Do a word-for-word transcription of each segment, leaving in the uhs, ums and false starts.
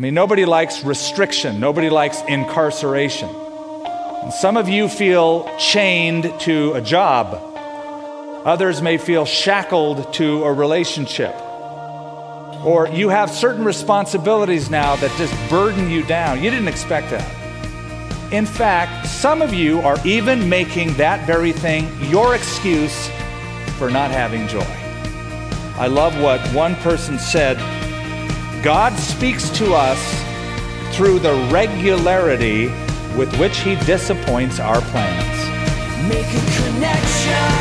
I mean, nobody likes restriction. Nobody likes incarceration. And some of you feel chained to a job. Others may feel shackled to a relationship. Or you have certain responsibilities now that just burden you down. You didn't expect that. In fact, some of you are even making that very thing your excuse for not having joy. I love what one person said. God speaks to us through the regularity with which he disappoints our plans. Make a connection.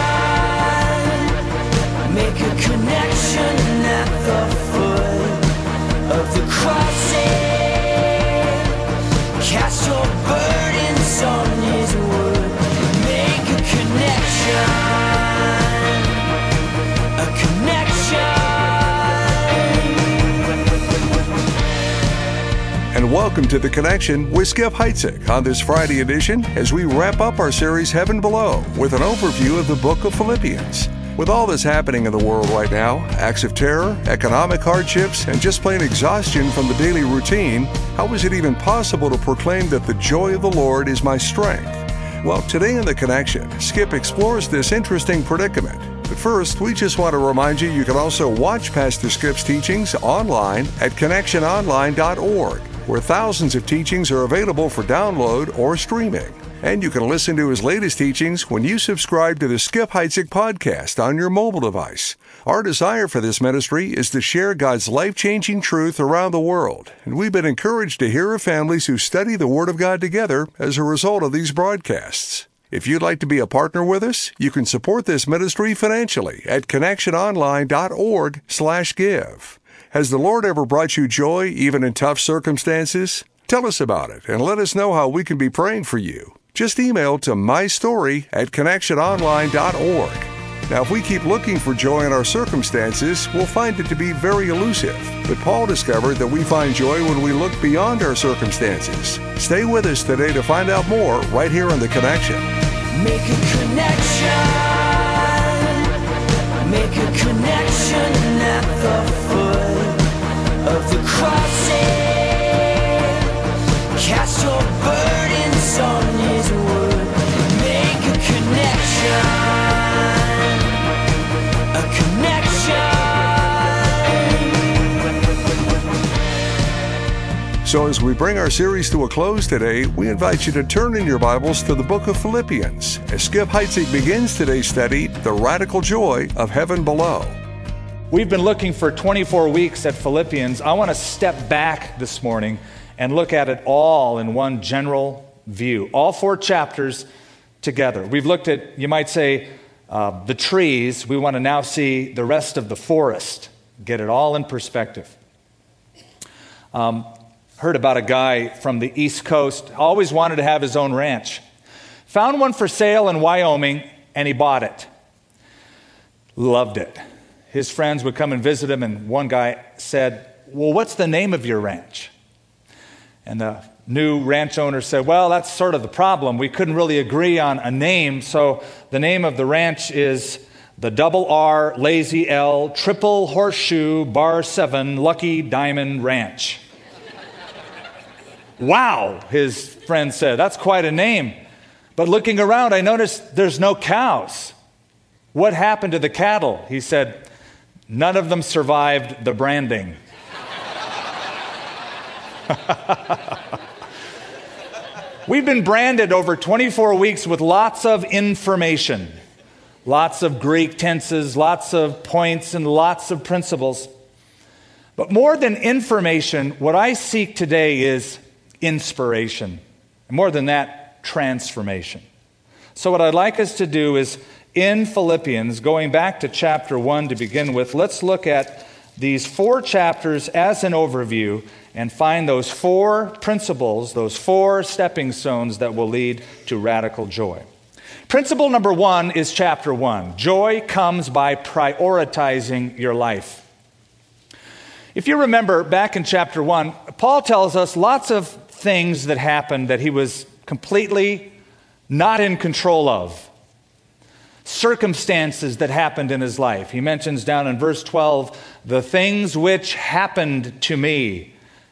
Make a connection at the foot of the crossing. Cast your burdens on his wood. Make a connection. A connection. And welcome to The Connection with Skip Heitzig on this Friday edition as we wrap up our series Heaven Below with an overview of the book of Philippians. With all that's happening in the world right now, acts of terror, economic hardships, and just plain exhaustion from the daily routine, how is it even possible to proclaim that the joy of the Lord is my strength? Well, today in The Connection, Skip explores this interesting predicament. But first, we just want to remind you you can also watch Pastor Skip's teachings online at connection online dot org, where thousands of teachings are available for download or streaming. And you can listen to his latest teachings when you subscribe to the Skip Heitzig podcast on your mobile device. Our desire for this ministry is to share God's life-changing truth around the world, and we've been encouraged to hear of families who study the Word of God together as a result of these broadcasts. If you'd like to be a partner with us, you can support this ministry financially at connection online dot org slash give. Has the Lord ever brought you joy even in tough circumstances? Tell us about it and let us know how we can be praying for you. Just email to mystory at connection online dot org. Now, if we keep looking for joy in our circumstances, we'll find it to be very elusive. But Paul discovered that we find joy when we look beyond our circumstances. Stay with us today to find out more right here on The Connection. Make a connection. Make a connection at the foot of the crossing. Cast your burdens on his wood. Make a connection. A connection. So as we bring our series to a close today, we invite you to turn in your Bibles to the book of Philippians as Skip Heitzig begins today's study, The Radical Joy of Heaven Below. We've been looking for twenty-four weeks at Philippians. I want to step back this morning and look at it all in one general view. All four chapters together. We've looked at, you might say, uh, the trees. We want to now see the rest of the forest. Get it all in perspective. Um, heard about a guy from the East Coast, always wanted to have his own ranch. Found one for sale in Wyoming, and he bought it. Loved it. His friends would come and visit him, and one guy said, "Well, what's the name of your ranch?" And the new ranch owner said, "Well, that's sort of the problem. We couldn't really agree on a name, so the name of the ranch is the Double R, Lazy L, Triple Horseshoe, Bar seven, Lucky Diamond Ranch." "Wow," his friend said, "that's quite a name. But looking around, I noticed there's no cows. What happened to the cattle?" He said, "None of them survived the branding." We've been branded over twenty-four weeks with lots of information, lots of Greek tenses, lots of points, and lots of principles. But more than information, what I seek today is inspiration. And more than that, transformation. So what I'd like us to do is, in Philippians, going back to chapter one to begin with, let's look at these four chapters as an overview and find those four principles, those four stepping stones that will lead to radical joy. Principle number one is chapter one. Joy comes by prioritizing your life. If you remember back in chapter one, Paul tells us lots of things that happened that he was completely not in control of. Circumstances that happened in his life. He mentions down in verse twelve, the things which happened to me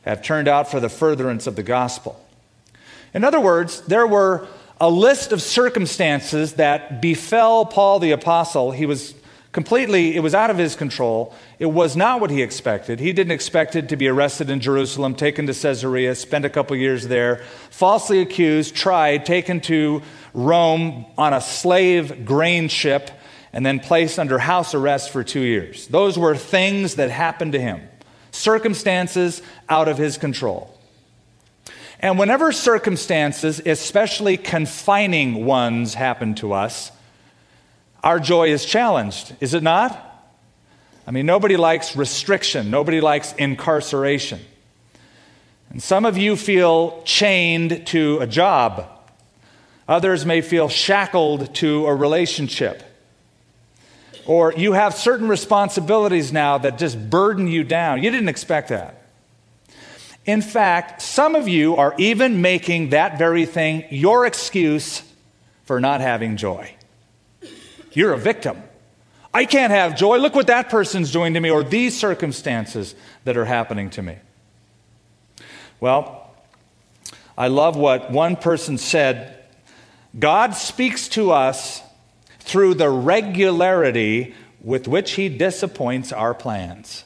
have turned out for the furtherance of the gospel. In other words, there were a list of circumstances that befell Paul the apostle. He was completely, it was out of his control. It was not what he expected. He didn't expect it to be arrested in Jerusalem, taken to Caesarea, spend a couple years there, falsely accused, tried, taken to Rome on a slave grain ship, and then placed under house arrest for two years. Those were things that happened to him, circumstances out of his control. And whenever circumstances, especially confining ones, happen to us, our joy is challenged, is it not? I mean, nobody likes restriction. Nobody likes incarceration. And some of you feel chained to a job. Others may feel shackled to a relationship. Or you have certain responsibilities now that just burden you down. You didn't expect that. In fact, some of you are even making that very thing your excuse for not having joy. You're a victim. I can't have joy. Look what that person's doing to me, or these circumstances that are happening to me. Well, I love what one person said. God speaks to us through the regularity with which he disappoints our plans.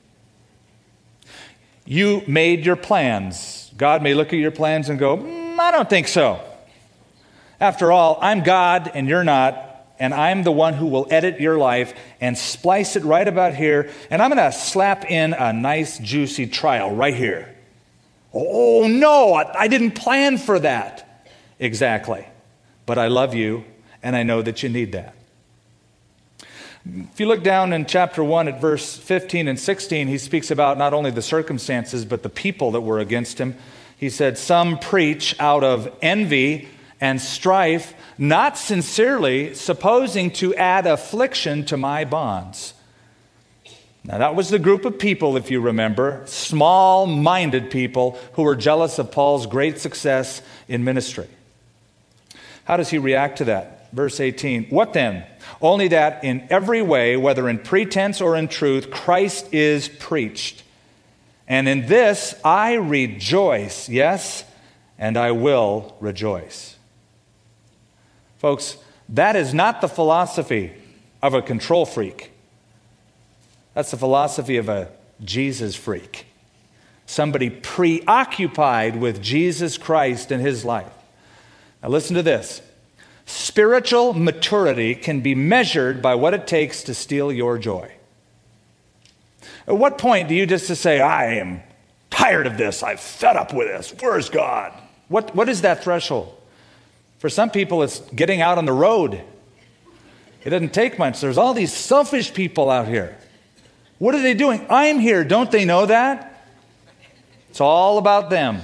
You made your plans. God may look at your plans and go, mm, I don't think so. After all, I'm God and you're not, and I'm the one who will edit your life and splice it right about here, and I'm going to slap in a nice, juicy trial right here. Oh, no, I, I didn't plan for that. Exactly. But I love you, and I know that you need that. If you look down in chapter one at verse fifteen and sixteen, he speaks about not only the circumstances, but the people that were against him. He said, some preach out of envy and strife, not sincerely, supposing to add affliction to my bonds. Now that was the group of people, if you remember, small-minded people who were jealous of Paul's great success in ministry. How does he react to that? Verse eighteen, what then? Only that in every way, whether in pretense or in truth, Christ is preached. And in this I rejoice, yes, and I will rejoice. Folks, that is not the philosophy of a control freak. That's the philosophy of a Jesus freak. Somebody preoccupied with Jesus Christ and his life. Now listen to this. Spiritual maturity can be measured by what it takes to steal your joy. At what point do you just say, I am tired of this, I'm fed up with this, where's God? What, what is that threshold? For some people, it's getting out on the road. It doesn't take much. There's all these selfish people out here. What are they doing? I'm here. Don't they know that? It's all about them.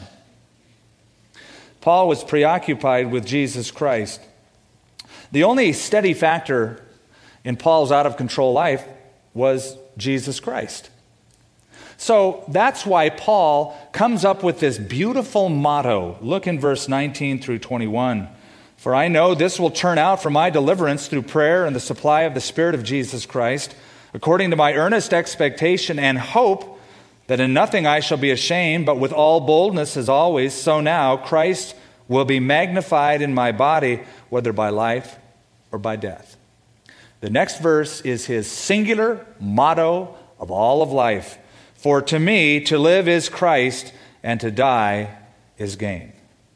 Paul was preoccupied with Jesus Christ. The only steady factor in Paul's out-of-control life was Jesus Christ. So that's why Paul comes up with this beautiful motto. Look in verse nineteen through twenty-one. For I know this will turn out for my deliverance through prayer and the supply of the Spirit of Jesus Christ, according to my earnest expectation and hope that in nothing I shall be ashamed, but with all boldness as always, so now Christ will be magnified in my body, whether by life or by death. The next verse is his singular motto of all of life. For to me, to live is Christ, and to die is gain.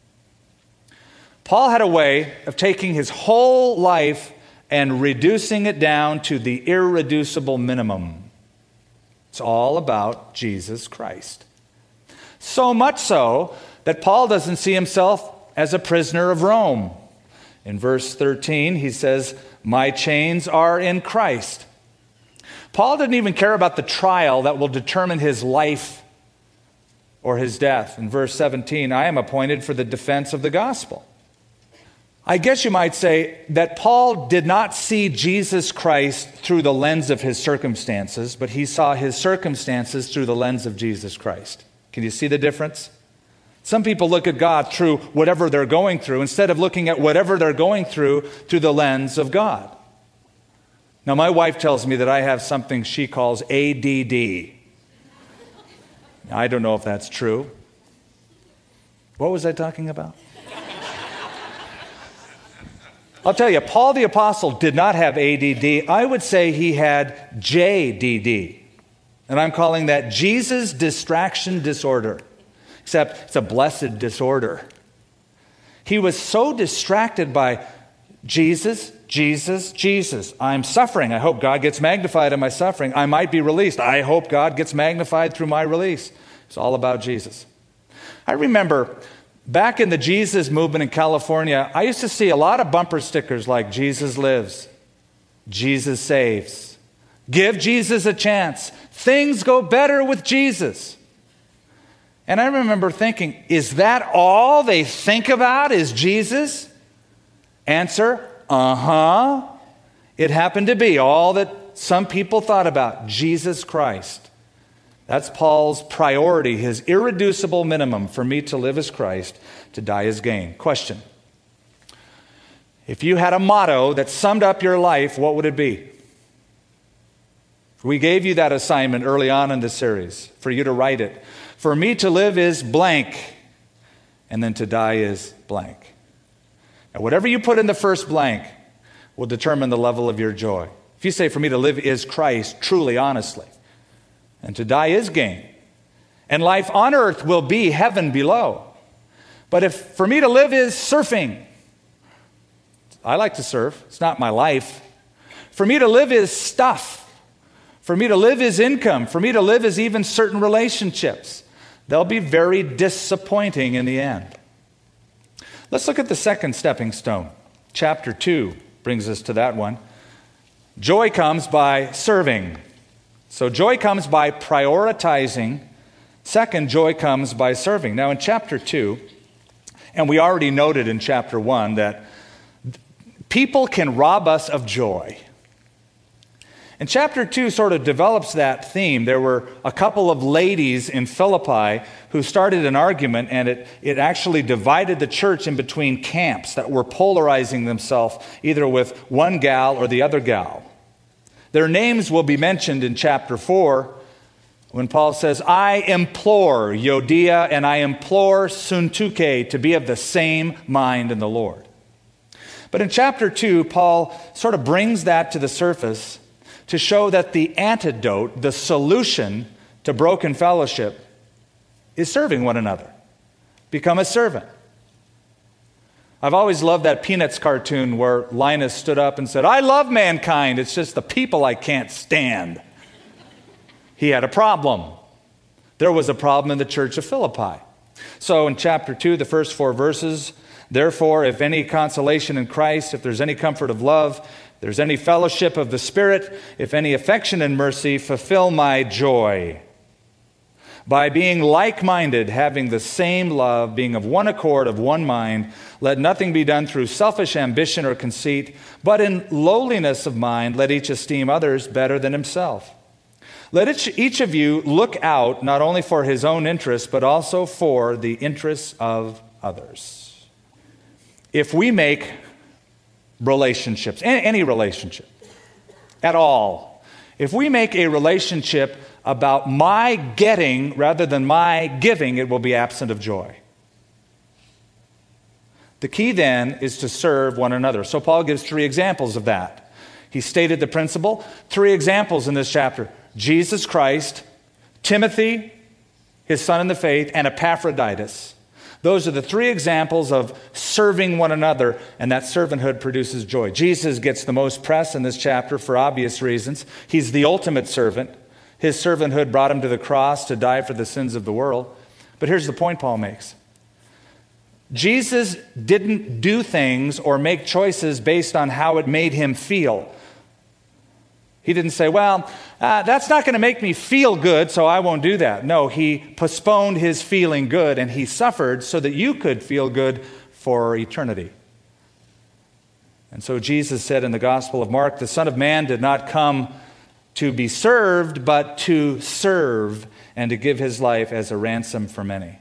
Paul had a way of taking his whole life and reducing it down to the irreducible minimum. It's all about Jesus Christ. So much so that Paul doesn't see himself as a prisoner of Rome. In verse thirteen, he says, my chains are in Christ. Paul didn't even care about the trial that will determine his life or his death. In verse seventeen, I am appointed for the defense of the gospel. I guess you might say that Paul did not see Jesus Christ through the lens of his circumstances, but he saw his circumstances through the lens of Jesus Christ. Can you see the difference? Some people look at God through whatever they're going through instead of looking at whatever they're going through through the lens of God. Now, my wife tells me that I have something she calls A D D. I don't know if that's true. What was I talking about? I'll tell you, Paul the Apostle did not have A D D. I would say he had J D D. And I'm calling that Jesus distraction disorder. Except it's a blessed disorder. He was so distracted by Jesus, Jesus, Jesus. I'm suffering. I hope God gets magnified in my suffering. I might be released. I hope God gets magnified through my release. It's all about Jesus. I remember back in the Jesus movement in California, I used to see a lot of bumper stickers like Jesus lives, Jesus saves, give Jesus a chance, things go better with Jesus. And I remember thinking, is that all they think about is Jesus? Answer, uh-huh. It happened to be all that some people thought about, Jesus Christ. That's Paul's priority, his irreducible minimum. For me to live as Christ, to die as gain. Question. If you had a motto that summed up your life, what would it be? We gave you that assignment early on in the series for you to write it. For me to live is blank, and then to die is blank. Now, whatever you put in the first blank will determine the level of your joy. If you say, for me to live is Christ, truly, honestly, and to die is gain, and life on earth will be heaven below. But if for me to live is surfing, I like to surf, it's not my life. For me to live is stuff. For me to live is income. For me to live is even certain relationships. They'll be very disappointing in the end. Let's look at the second stepping stone. Chapter two brings us to that one. Joy comes by serving. So joy comes by prioritizing. Second, joy comes by serving. Now in chapter two, and we already noted in chapter one that people can rob us of joy. And chapter two sort of develops that theme. There were a couple of ladies in Philippi who started an argument, and it, it actually divided the church in between camps that were polarizing themselves either with one gal or the other gal. Their names will be mentioned in chapter four when Paul says, I implore Euodia and I implore Syntyche to be of the same mind in the Lord. But in chapter two, Paul sort of brings that to the surface to show that the antidote, the solution to broken fellowship is serving one another. Become a servant. I've always loved that Peanuts cartoon where Linus stood up and said, I love mankind, it's just the people I can't stand. He had a problem. There was a problem in the church of Philippi. So in chapter two, the first four verses, therefore, if any consolation in Christ, if there's any comfort of love, if there's any fellowship of the Spirit, if any affection and mercy, fulfill my joy by being like-minded, having the same love, being of one accord, of one mind. Let nothing be done through selfish ambition or conceit, but in lowliness of mind, let each esteem others better than himself. Let each, each of you look out not only for his own interests, but also for the interests of others. If we make relationships, any relationship at all, if we make a relationship about my getting rather than my giving, it will be absent of joy. The key then is to serve one another. So Paul gives three examples of that. He stated the principle, three examples in this chapter. Jesus Christ, Timothy, his son in the faith, and Epaphroditus. Those are the three examples of serving one another, and that servanthood produces joy. Jesus gets the most press in this chapter for obvious reasons. He's the ultimate servant. His servanthood brought him to the cross to die for the sins of the world. But here's the point Paul makes. Jesus didn't do things or make choices based on how it made him feel. He didn't say, well, uh, that's not going to make me feel good, so I won't do that. No, he postponed his feeling good, and he suffered so that you could feel good for eternity. And so Jesus said in the Gospel of Mark, the Son of Man did not come to be served, but to serve and to give his life as a ransom for many.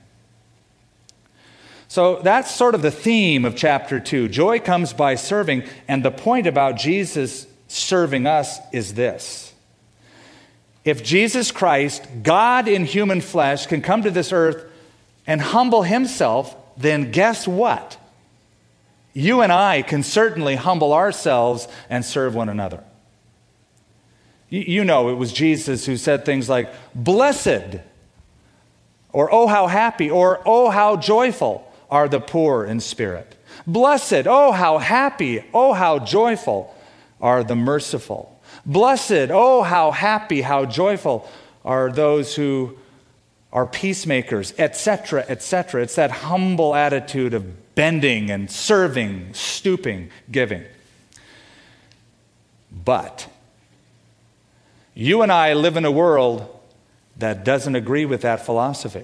So that's sort of the theme of chapter two. Joy comes by serving, and the point about Jesus serving us is this. if Jesus Christ, God in human flesh, can come to this earth and humble himself, then guess what? You and I can certainly humble ourselves and serve one another. You, you know, it was Jesus who said things like, blessed, or oh, how happy, or oh, how joyful are the poor in spirit. Blessed, oh, how happy, oh, how joyful are the merciful. Blessed, oh, how happy, how joyful are those who are peacemakers, et cetera, et cetera. It's that humble attitude of bending and serving, stooping, giving. But you and I live in a world that doesn't agree with that philosophy.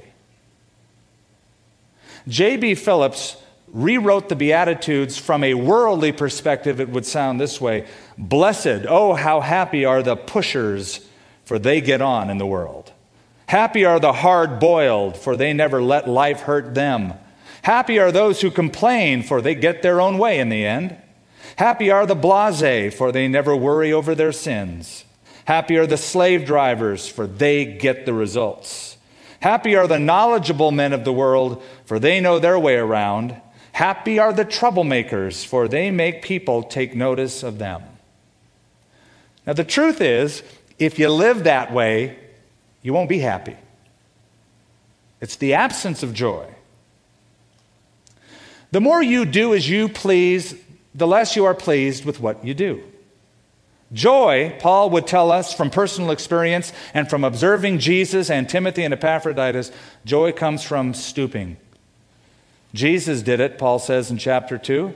J B Phillips rewrote the Beatitudes from a worldly perspective. It would sound this way: blessed, oh, how happy are the pushers, for they get on in the world. Happy are the hard-boiled, for they never let life hurt them. Happy are those who complain, for they get their own way in the end. Happy are the blasé, for they never worry over their sins. Happy are the slave drivers, for they get the results. Happy are the knowledgeable men of the world, for they know their way around. Happy are the troublemakers, for they make people take notice of them. Now, the truth is, if you live that way, you won't be happy. It's the absence of joy. The more you do as you please, the less you are pleased with what you do. Joy, Paul would tell us from personal experience and from observing Jesus and Timothy and Epaphroditus, joy comes from stooping. Jesus did it, Paul says in chapter two.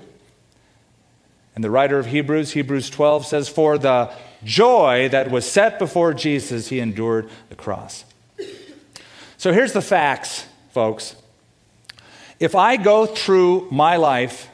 And the writer of Hebrews, Hebrews twelve, says, for the joy that was set before Jesus, he endured the cross. So here's the facts, folks. If I go through my life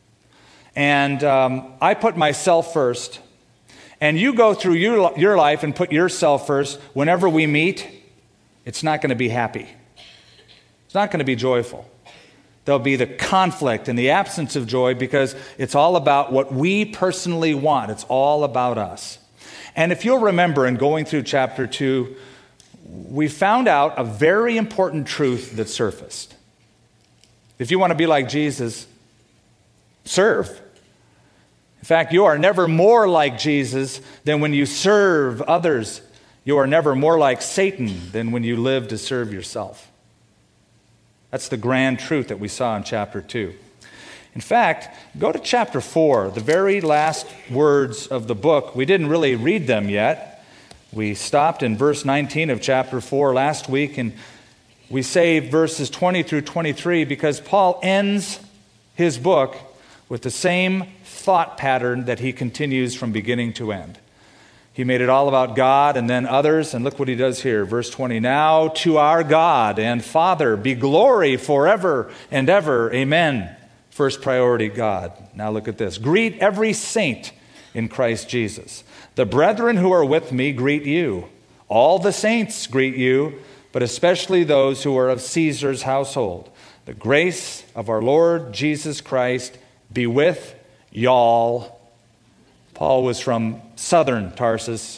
and um, I put myself first, and you go through your, your life and put yourself first, whenever we meet, it's not going to be happy. It's not going to be joyful. There'll be the conflict and the absence of joy because it's all about what we personally want. It's all about us. And if you'll remember in going through chapter two, we found out a very important truth that surfaced. If you want to be like Jesus, serve. In fact, you are never more like Jesus than when you serve others. You are never more like Satan than when you live to serve yourself. That's the grand truth that we saw in chapter two. In fact, go to chapter four, the very last words of the book. We didn't really read them yet. We stopped in verse nineteen of chapter four last week, and we saved verses twenty through twenty-three because Paul ends his book with the same thought pattern that he continues from beginning to end. He made it all about God and then others, and look what he does here. Verse twenty, now to our God and Father be glory forever and ever. Amen. First priority, God. Now look at this. Greet every saint in Christ Jesus. The brethren who are with me greet you. All the saints greet you, but especially those who are of Caesar's household. The grace of our Lord Jesus Christ be with y'all. Paul was from southern Tarsus.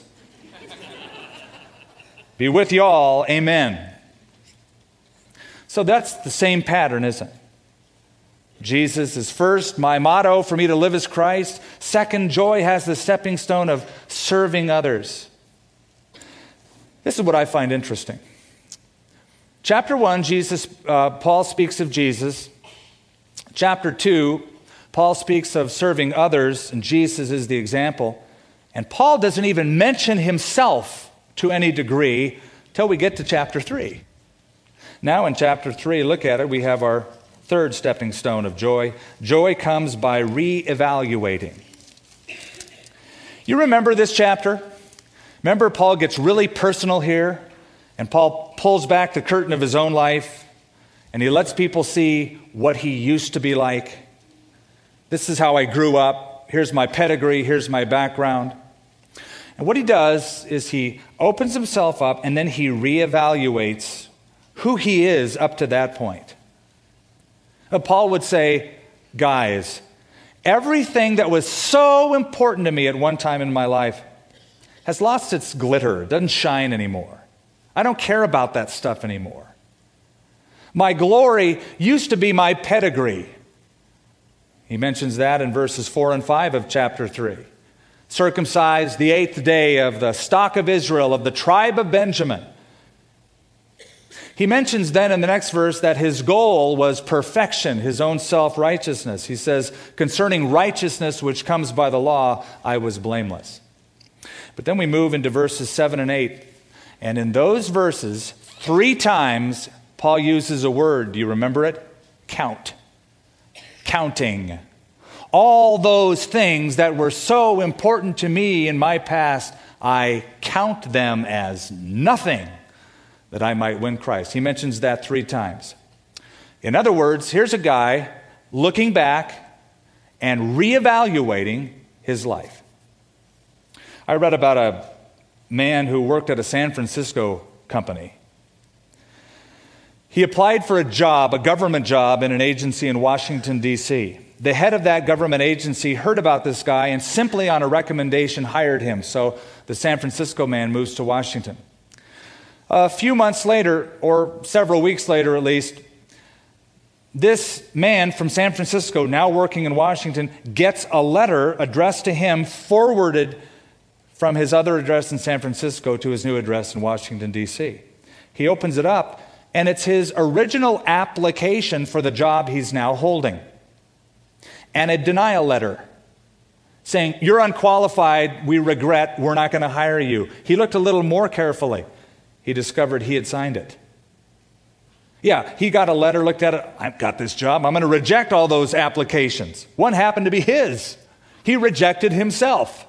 Be with y'all. Amen. So that's the same pattern, isn't it? Jesus is first. My motto for me to live is Christ. Second, joy has the stepping stone of serving others. This is what I find interesting. Chapter one, Jesus, uh, Paul speaks of Jesus. Chapter two, Paul speaks of serving others, and Jesus is the example. And Paul doesn't even mention himself to any degree till we get to chapter three. Now in chapter three, look at it, we have our third stepping stone of joy. Joy comes by re-evaluating. You remember this chapter? Remember Paul gets really personal here, and Paul pulls back the curtain of his own life, and he lets people see what he used to be like. This is how I grew up. Here's my pedigree. Here's my background. And what he does is he opens himself up and then he reevaluates who he is up to that point. Uh, Paul would say, guys, everything that was so important to me at one time in my life has lost its glitter. It doesn't shine anymore. I don't care about that stuff anymore. My glory used to be my pedigree. He mentions that in verses four and five of chapter three. Circumcised the eighth day of the stock of Israel, of the tribe of Benjamin. He mentions then in the next verse that his goal was perfection, his own self-righteousness. He says, concerning righteousness which comes by the law, I was blameless. But then we move into verses seven and eight. And in those verses, three times, Paul uses a word. Do you remember it? Count. Counting. All those things that were so important to me in my past, I count them as nothing that I might win Christ. He mentions that three times. In other words, here's a guy looking back and reevaluating his life. I read about a man who worked at a San Francisco company. He applied for a job, a government job in an agency in Washington, D C The head of that government agency heard about this guy and simply on a recommendation hired him. So the San Francisco man moves to Washington. A few months later, or several weeks later at least, this man from San Francisco, now working in Washington, gets a letter addressed to him, forwarded from his other address in San Francisco to his new address in Washington, D C He opens it up, and it's his original application for the job he's now holding. And a denial letter saying, you're unqualified, we regret, we're not going to hire you. He looked a little more carefully. He discovered he had signed it. Yeah, he got a letter, looked at it, I've got this job, I'm going to reject all those applications. One happened to be his. He rejected himself.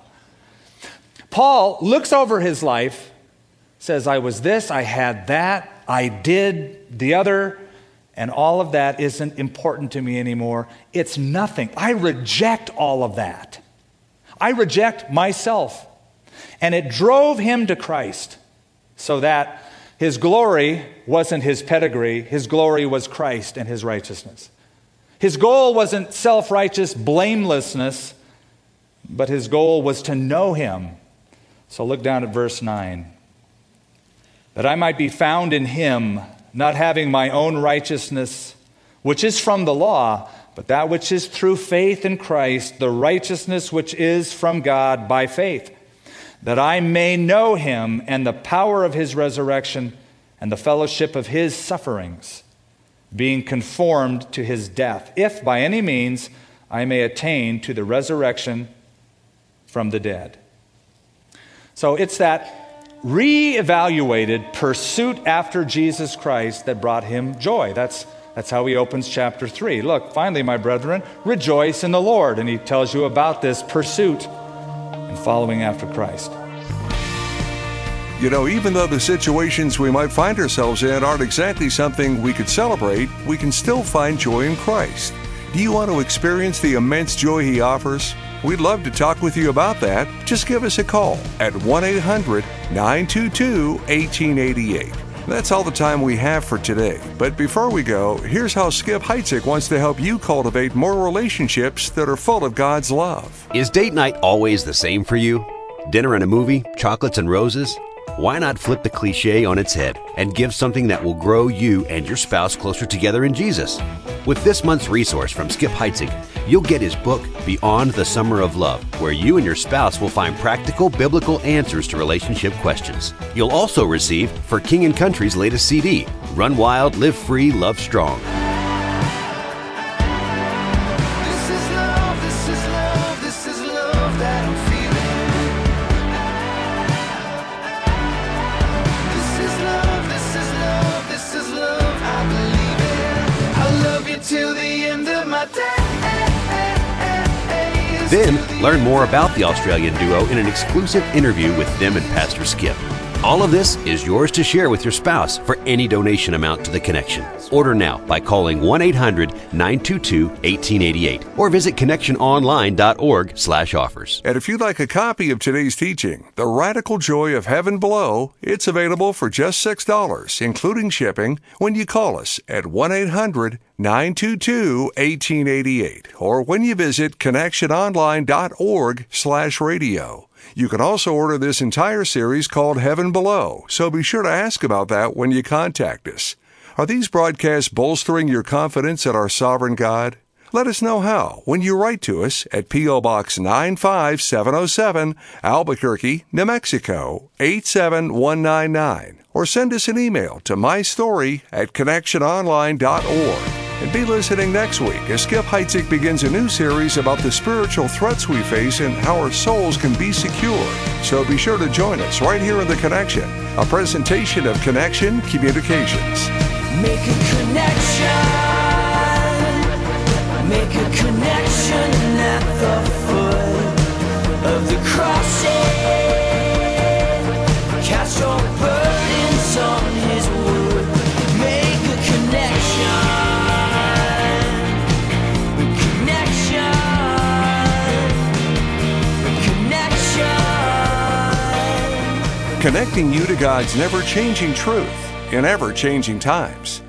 Paul looks over his life, says, I was this, I had that, I did the other, and all of that isn't important to me anymore. It's nothing. I reject all of that. I reject myself. And it drove him to Christ so that his glory wasn't his pedigree. His glory was Christ and his righteousness. His goal wasn't self-righteous blamelessness, but his goal was to know him. So look down at verse nine. That I might be found in him, not having my own righteousness, which is from the law, but that which is through faith in Christ, the righteousness which is from God by faith, that I may know him and the power of his resurrection and the fellowship of his sufferings, being conformed to his death, if by any means I may attain to the resurrection from the dead. So it's that re-evaluated pursuit after Jesus Christ that brought him joy. That's, that's how he opens chapter three. Look, finally, my brethren, rejoice in the Lord. And he tells you about this pursuit and following after Christ. You know, even though the situations we might find ourselves in aren't exactly something we could celebrate, we can still find joy in Christ. Do you want to experience the immense joy he offers? We'd love to talk with you about that. Just give us a call at one eight hundred nine two two one eight eight eight. That's all the time we have for today. But before we go, here's how Skip Heitzig wants to help you cultivate more relationships that are full of God's love. Is date night always the same for you? Dinner and a movie? Chocolates and roses? Why not flip the cliche on its head and give something that will grow you and your spouse closer together in Jesus? With this month's resource from Skip Heitzig, you'll get his book, Beyond the Summer of Love, where you and your spouse will find practical biblical answers to relationship questions. You'll also receive For King and Country's latest C D, Run Wild, Live Free, Love Strong. This is love, this is love, this is love that I'm feeling. This is love, this is love, this is love, I believe it. I love you till the end of my day. Then, learn more about the Australian duo in an exclusive interview with them and Pastor Skip. All of this is yours to share with your spouse for any donation amount to The Connection. Order now by calling one eight hundred nine two two one eight eight eight or visit connection online dot org slash offers. And if you'd like a copy of today's teaching, The Radical Joy of Heaven Below, it's available for just six dollars, including shipping, when you call us at one eight hundred nine two two one eight eight eight or when you visit connection online dot org slash radio. You can also order this entire series called Heaven Below, so be sure to ask about that when you contact us. Are these broadcasts bolstering your confidence in our sovereign God? Let us know how when you write to us at P O. Box nine five seven oh seven, Albuquerque, New Mexico, eight seven one nine nine, or send us an email to mystory at connection online dot org. And be listening next week as Skip Heitzig begins a new series about the spiritual threats we face and how our souls can be secure. So be sure to join us right here in The Connection, a presentation of Connection Communications. Make a connection. Make a connection at the foot of the cross. Cast your burdens on His wood. Make a connection. Connection. Connection. Connecting you to God's never-changing truth in ever-changing times.